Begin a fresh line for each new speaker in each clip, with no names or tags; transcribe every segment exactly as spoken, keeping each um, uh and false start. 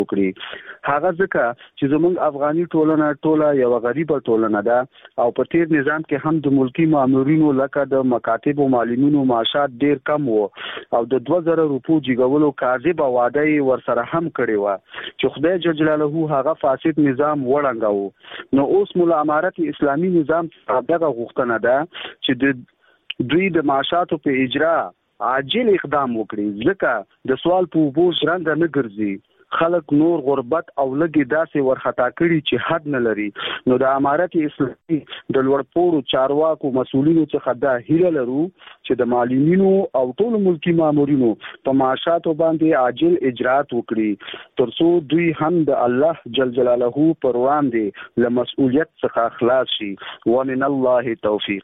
وکړي. هغه ځکه چې زموږ افغاني ټولنه ټوله یو غریبه ټولنه ده او په تیر نظام کې هم د ملکی مامورینو لکه د مکاتب او معلمینو معاشات ډیر کم وو او د دوه زره روپو جګولو کاذب وعده ورسره هم کړی و چې خدای جل جلاله هغه فاسد نظام وړانداو. نو اوس مولا امارت اسلامي نظام دغه غوښتنه ده چې د دوی د معاشاتو په اجرا عاجل اقدام وکړي ځکه د سوال په وبو ژرنده نه ګرځي. خلک نور غربت او لګي داسې ورخطا کړي چې حد نه لري. نو د امارت اسلامي د لوړپوړو چارواکو مسؤلینو څخه دا هیله لرو چې د معلمینو او ټول ملکی مامورینو په معاشاتو باندې عاجل اجرات وکړي ترڅو دوی هم د الله جل جلاله پر وړاندې له مسؤلیت څخه خلاص شي. ومن الله توفیق.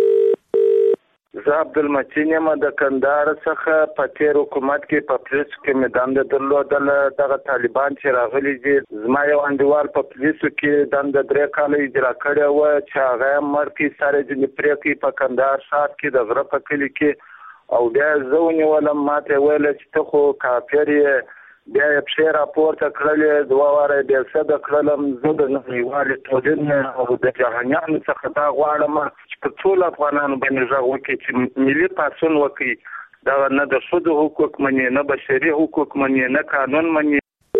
زه عبدالمتین یم د کندهار څخه. په تیر حکومت کې په پولیسو کې مې دنده درلودله. دغه طالبان چې راغلي دي زما یو انډیوال په پولیسو کې دنده درې کاله اجرا کړې وه چې هغه یې مړ کړي سر یې ځینې پرې کړي په کندهار ښار کې د غره په کلي کې او بیا یې زه ونیولم. ما ته یې ویله چې ته خو کافر یې. بیا یې پښې راپورته کړلې دوه واره یې بېسده کړلم. زه د نړیوالې ټولنې او د جهانیانو څخه دا غواړم چې په ټولو افغانانو باندې غږ وکړي چې ملي پاڅون وکړي. دغه نه د ښځو حقوق مني نه بشري حقوق مني نه قانون مني.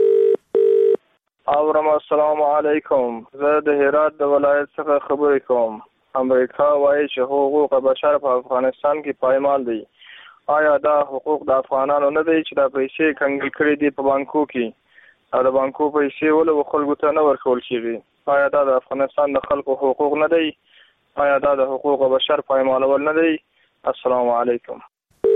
اورم. السلام علیکم. زه د هرات د ولایت څخه خبرې کوم. امریکا وایي چې حقوق بشر په افغانستان کې پایمال دي. آیا دا حقوق د افغانانو نه دی چې دا پیسې کنګل کړي دي په بانکو کې او د بانکو پیسې ولې خلکو ته نه ورکول کېږي؟ آیا دا د افغانستان د خلکو حقوق نه دی؟ آیا دا د حقوق بشر پایمالول نه دی؟ السلام علیکم.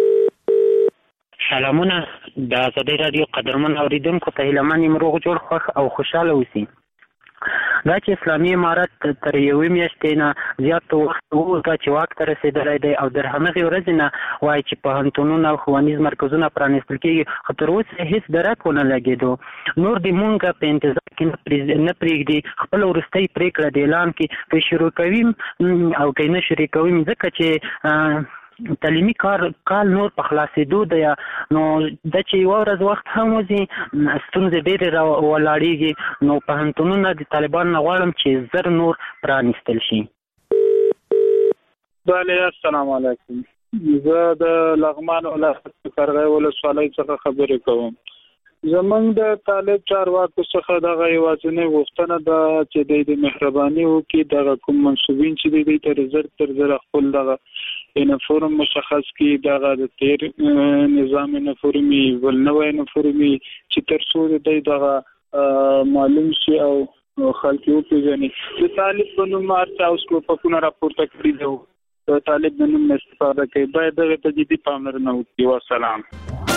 سلامونه. د آزادۍ راډیو قدرمن اوریدونکو ته هیله من یم روغ جوړ خوښ او خوشحاله اوسئ. دا چې اسلامي امارت تر یوې میاشتې نه زیات وخت وروسته چې واک ته رسېدلی دی او در همغې ورځې نه وایي چې پوهنتونونه او ښوونیز مرکزونه پرانیستل کېږي خو تر اوسه هېڅ درک ونه لګېدو. نور دې مونږ په انتظار کې نه پرېږدي خپله وروستۍ پرېکړه د اعلان کې که شروع کوي او که نه شروع کوي ځکه چې تعلیمي کار کال نور په خلاصېدو دی نو دا چې یوه ورځ وخت هم وځي ستونزې ډېرې راولاړېږي. نو پوهنتونونه د طالبانو نه غواړم چې زر نور پرانیستل شي.
بله السلام علیکم. زه د لغمان ولایت قرغې ولسوالۍ څخه خبرې کوم. زمونږ د طالب چارواکو څخه دغه یوازینۍ غوښتنه ده چې د مهرباني وکړي دغه کوم منصوبین چې دی تر زر تر زر خپل دغه یونیفورم مشخص کړي دغه د تیر نظام یونیفورمي ول نوې یونیفورمي چې تر څو دی دغه معلوم شي او خلک یو پیژني. د طالب په نوم مارچ او سکوپونه راپورته کړي دي. د طالب په نوم استفاده کوي باید دغه ته جدي پاملرنه وکړي. والسلام.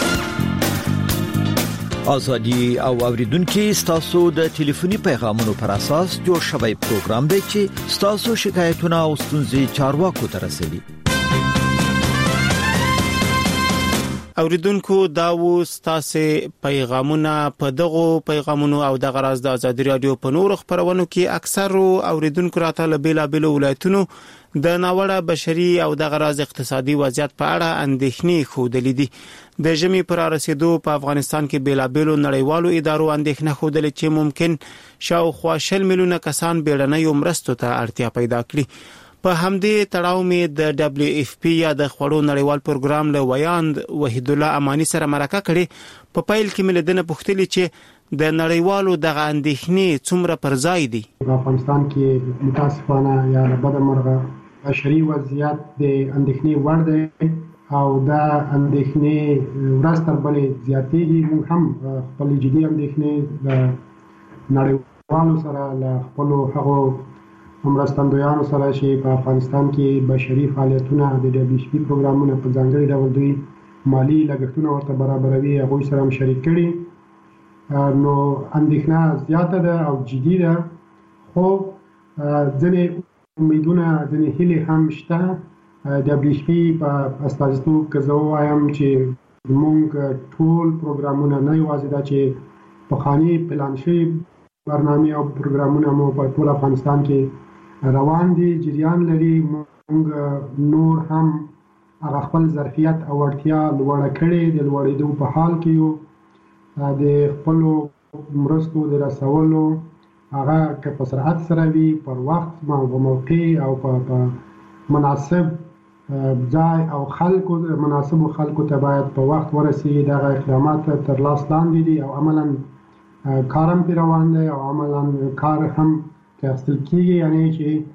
ازادي او اوریدونکو ستاسو د ټلیفوني پیغامونو پر اساس جوړ شوی پروګرام دی چې ستاسو شکایتونه او ستونزې چارواکو ته رسوي.
اوریدونکو دا و ستاسو پیغامونه. په دغه پیغامونو او د غراز د ازادي رادیو په نور خبرونو کې اکثر اوریدونکو راته له بیلا بیل ولایتونو د ناوړه بشري او د غراز اقتصادي وضعیت په اړه اندېښنې ښودلې دي. د ژمي پر رسیدو په افغانستان کې بیلا بیل نړیوالو ادارو اندېښنه ښودلې چې ممکن شاوخوا شل میلیونه کسان بیړنیو مرستو ته اړتیا پیدا کړي. په همدې تړاو مې د دبليو اف پی یا د خوړو نړیوال پروګرام له ویاند وحید الله امانی سره مرکه کړې. په پیل کې مې لیدنه پوښتلې چې د نړیوالو دغه اندېښنې څومره پر ځای دي.
په افغانستان کې متاسفانه یا بد مرغه بشري وضعیت د اندېښنې وړ دی او دا اندېښنې ورځ تر بلې زیاتېږي. موږ هم خپل جدي اندېښنې د نړیوالو سره له خپلو هغو مرستندویانو سره چې په افغانستان کې بشري فعالیتونه د دبليو اف پی پروګرامونه په ځانګړي ډول دوی مالی لګښتونه ورته برابروي هغوی سره هم شریک کړي. نو اندېښنه زیاته ده او جدي ده خو ځینې امیدونه ځینې هیلې هم شته. دبليو اف پی په استازیتوب که زه ووایم چې زموږ ټول پروګرامونه نه یوازې دا چې پخواني پلان شوي برنامې او پروګرامونه مو په ټول افغانستان کې روان دي جریان لري. موږ نور هم هغه خپل ظرفیت او اړتیا لوړه کړې د لوړېدو په حال کې یو. د خپلو مرستو د رسولو هغه که په سرعت سره وي پر وخت او موقع او په مناسب ځای او خلکو مناسب خلکو ته باید په وخت ورسیږي. دغه اقدامات تر لاس لاندې دي او عملا کارم پرې روان دی او عملا کار هم اخیستل کېږي، یعنې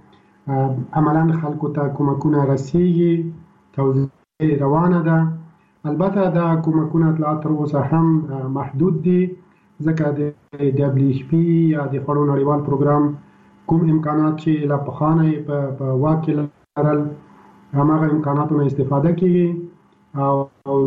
چې عملا خلکو ته کومکونه رسیږي، توزیع روانه ده. البته دا کومکونه لا تر اوسه هم محدود دي ځکه د ډبلیو ایچ پي یا د خوړو نړیوال پروګرام کوم امکانات چې لا پخوانه یې په واک کې لرل هماغه امکاناتو نه استفاده کېږي او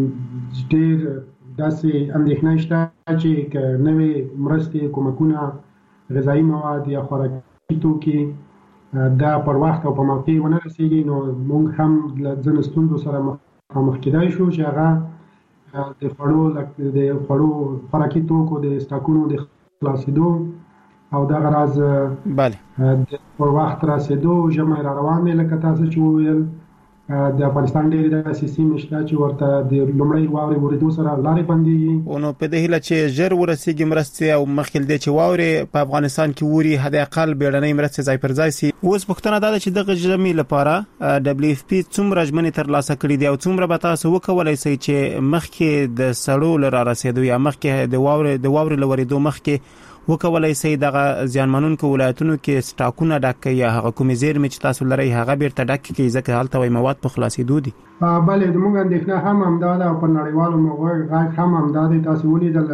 ډېر داسې اندېښنه شته چې که نوې مرستې کومکونه غذایي مواد یا خوراکي توکي دا پر وخت او په موقع ونه رسېږي نو موږ هم له ځینو ستونزو سره مخامخ کېدای شو چې هغه د خوړو د خوړو خوراکي توکو د سټاکونو د خلاصېدو او دغه راز
بله
پر وخت رسېدو ژمی را روان دی. لکه تاسو چې وویل د افغانستان ډېرې داسې سیمې شته چې ورته د لومړۍ واورې ورېدو سره لارې بندېږي.
نو په دې هیله چې ژر ورسېږي مرستې او مخکې له دې چې واورې په افغانستان کې وري حداقل بیړنۍ مرستې ځای پر ځای سي. اوس پوښتنه دا ده چې دغه ژمي لپاره ډبلیو ایف پي څومره ژمنې ترلاسه کړي دي او څومره به تاسو وکولی سئ چې مخکې د سړو له رارسېدو یا مخکې د واورې د واورې له ورېدو مخکې وکولای سي دغه زیانمنونکو ولایتونو کې سټاکونه ډک کړي یا هغه کومې زیرمې چې تاسو لرئ هغه بیرته ډک کړي ځکه هلته وایي مواد په خلاصېدو دي.
بله زموږ اندېښنه هم همدا ده او په نړیوالو غږ هم همدا دی. تاسو ولیدل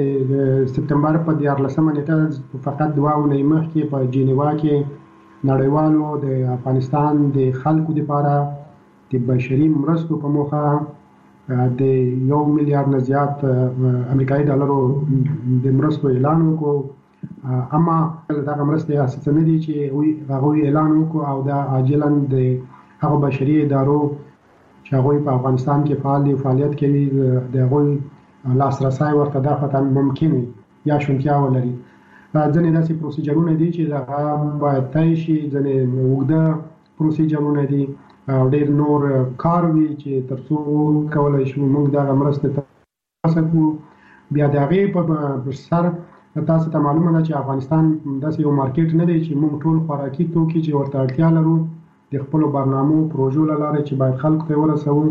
د سپتمبر په دیارلسمه نېټه فقط دوه اونۍ مخکې په جنیوا کې نړیوالو د افغانستان د خلکو دپاره د بشري مرستو په موخه د یو میلیارډ نه زیات امریکایي ډالرو د مرستو اعلان وکړو. اما دغه مرستې اساسي نه دي چې هغوی اعلان وکړو او دا عاجلا د هغو بشري ادارو چې هغوی په افغانستان کې فعال دي فعالیت کوي د هغوی لاسرسی ورته دا خطا ممکن یا شونتیا ولري. ځینې داسې پروسیجرونه دي چې هغه باید طی شي، ځینې اوږده پروسیجرونه دي او ډېر نور کار وي چې تر څو کولی شو موږ دغه مرستې ترلاسه کړو. بیا د هغې په سر تاسو ته معلومه ده چې افغانستان داسې یو مارکیټ نه دی چې موږ ټول خوراکي توکي چې ورته اړتیا لرو د خپلو برنامو پروژو له لارې چې باید خلکو ته یې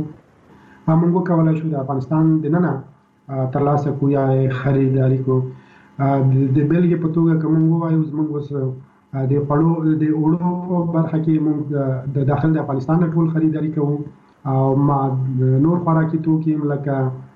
ورسوو موږ وکولی شو د افغانستان دننه ترلاسه کړو یا خریداري کړو. د بېلګې په توګه که موږ ووایو زموږ اوس د خوړو د اوړو په برخه کې موږ د داخل د افغانستان نه ټول خریداري کوو او ما نور خوراکي توکي لکه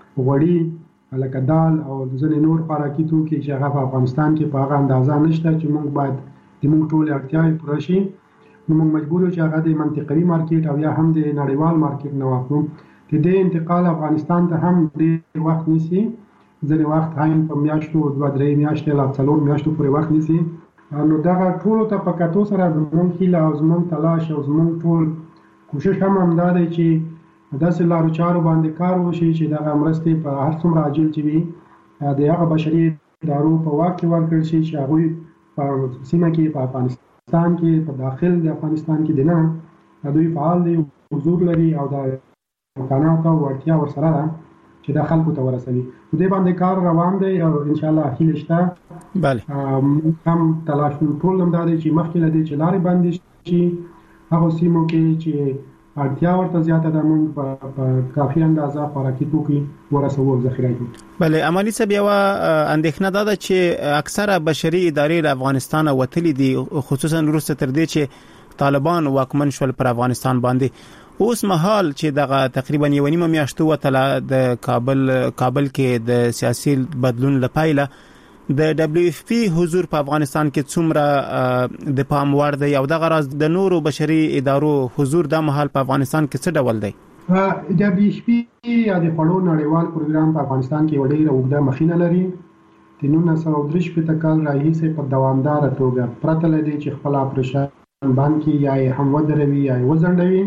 غوړي لکه دال او ځینې نور خوراکي توکي چې هغه په افغانستان کې په هغه اندازه نشته چې موږ باید د موږ ټولې اړتیاوې پوره شي نو موږ مجبور یو چې هغه د منطقوي مارکیټ او یا هم د نړیوال مارکیټ نه واخلو. د دې انتقال افغانستان ته هم ډېر وخت نیسي، ځینې وخت هم په میاشتو دوه درې میاشتې لا څلور میاشتو پورې وخت نیسي. نو دغه ټولو ته په کتو سره زموږ هیله او زموږ تلاش او زموږ ټول کوشش هم همدا دی چې داسې لارو چارو باندې کار وشي چې دغه مرستې په هر څومره عاجل چې وي د هغه بشري ادارو په واک کې ورکړل شي چې هغوی په سیمه کې په افغانستان کې په داخل د افغانستان کې دننه دوی فعال دي، حضور لري او د امکانات او وړتیا ورسره ده چې دا خلکو ته ورسوي. په دې باندې کار روان دی او انشاءالله هیله شته.
بله
هم تلاش ټول همدا دی چې مخکې له دې چې لارې بندې شي هغو سیمو کې چې اړتیا ورته زیاته ده موږ په کافي اندازه خوراکي توکي ورسوو او ذخیره کړو.
بله عملي صاحب یوه اندېښنه دا ده چې اکثره بشري ادارې له افغانستانه وتلي دي خصوصا وروسته تر دې چې طالبان واکمن شول پر افغانستان باندې. اوس مهال چې دغه تقریبا یو نیمه میاشتو وتله د کابل کابل کې د سیاسي بدلون لپاره د ډبلیو ایف پی حضور په افغانستان کې څومره د پام وړ دی او دغه راز د نورو بشري ادارو حضور د مهال په افغانستان کې څه ډول دی؟
ډبلیو ایف پی یا د خوړو نړیوال پروګرام په افغانستان کې ډېره اوږده مخینه لري. د نولس سوه درې شپېته کال راهیسې په دوامداره توګه پرته له دې چې خپل اپریشن بند کړي یا یې هم ودروي یا یې وځنډوي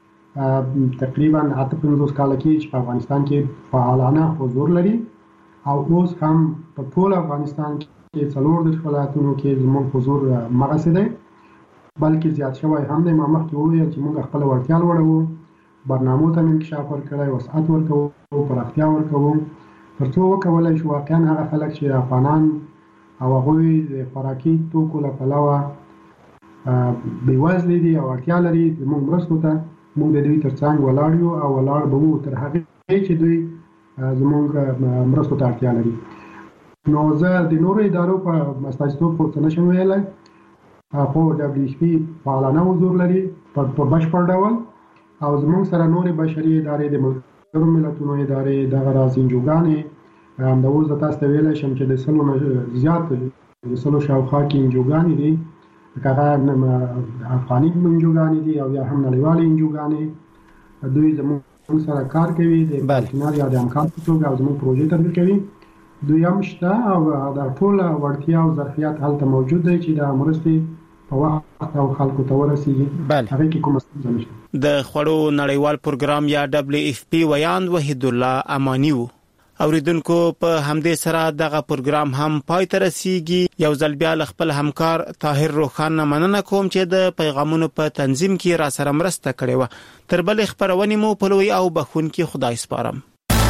تقریبا اته پنځوس کاله کې چې په افغانستان کې فعالانه حضور لري او اوس هم په ټول افغانستان کې څلور دېرش ولایتونو کې زموږ حضور مغسې دی بلکې زیات شوی هم دی. ما مخکې وویل چې موږ خپله وړتیا لوړوو، برنامو ته انکشاف ورکړی، وسعت ورکوو، پراختیا ورکوو. ترڅو وکولای شو واقعا هغه خلک چې افغانان او هغوی د خوراکي توکو له پلوه بېوزلي دي او اړتیا لري زموږ مرستو ته، موږ د دوی تر څنګ ولاړ یو او ولاړ به وو تر هغې چې دوی زموږ مرستو ته اړتیا لري. نو زه د نورو ادارو په استازیتوب خو څه نشم ویلی، خو ډبلیو ایچ پي فعالانه حضور لري په بشپړ ډول، او زموږ سره نورې بشري ادارې د ملګرو ملتونو ادارې، دغه راز انجوګانې، همداوس زه تاسو ته ویلی شم چې د سلو نه زیات د سلو شاوخوا کې انجوګانې دي، که هغه افغاني انجوګانې دي او یا هم نړیوالې انجوګانې، دوی زموږ سره کار کوي د پارتنر یا د همکار په توګه او زموږ پروژې تطبیق کوي. دوی هم شته او دا ټوله وړتیا او ظرفیت هلته موجود دی چې د مرستې په وخت او خلکو ته ورسیږي. هغې کې کومه ستونزه نشته.
د خوړو نړیوال پروګرام یا ډبلیو ایف پی ویاند وحید الله امانی وو. اوریدونکو په همدې سره دغه پروګرام هم پای ته رسیږي. یو ځل بیا خپل همکار طاهر روخان مننه کوم چې د پیغامونو په تنظیم کې را سره مرسته کړې و. تر بل خبرونه مو په لوی او بخونکي خدای سپارم.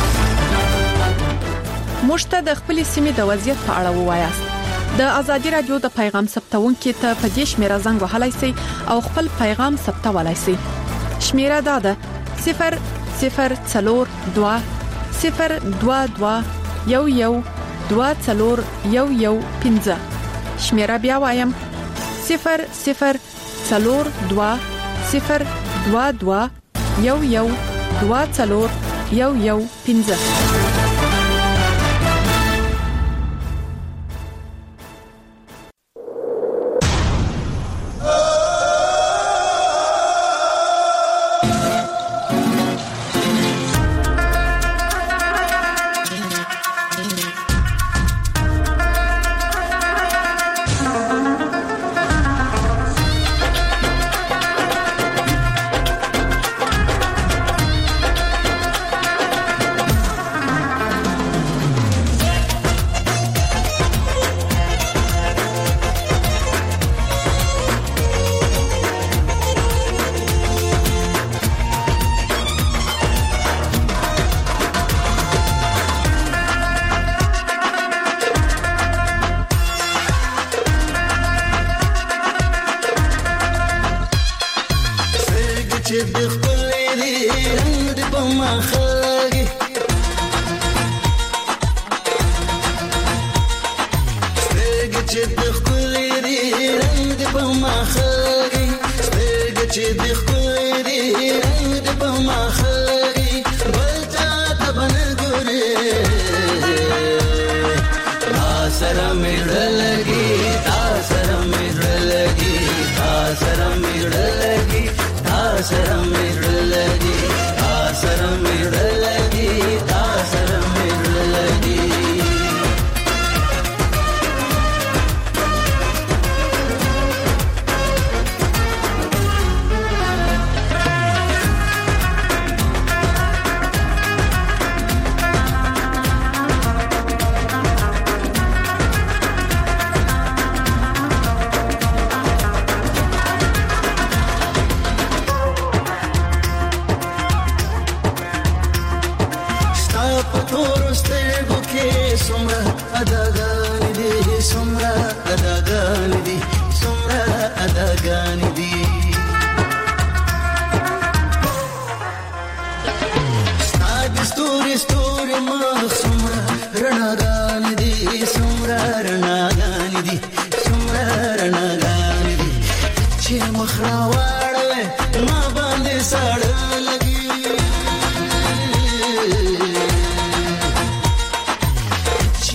مشته د خپل سیمې د وضعیت په اړه ووایاست. د ازادي رادیو د پیغام ثبتونکو ته په دې شمیره زنګ وهلای شئ او خپل پیغام ثبتولای شئ. شمیره دا ده صفر صفر څلور دوه صفر دوه دوه یو یو دوه څلور یو یو پنځه. شمیره بیا وایم صفر صفر څلور دوه صفر دوه دوه یو یو دوه څلور یو یو پنځه.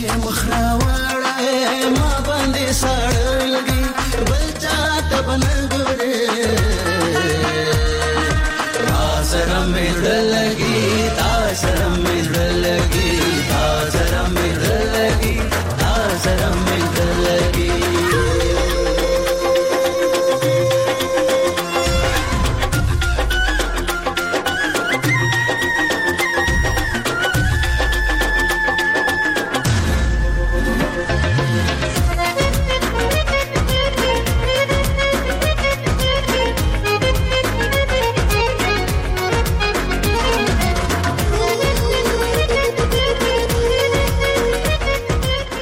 مخراوړه ما باندې ساړه لګي بل چا ته بنل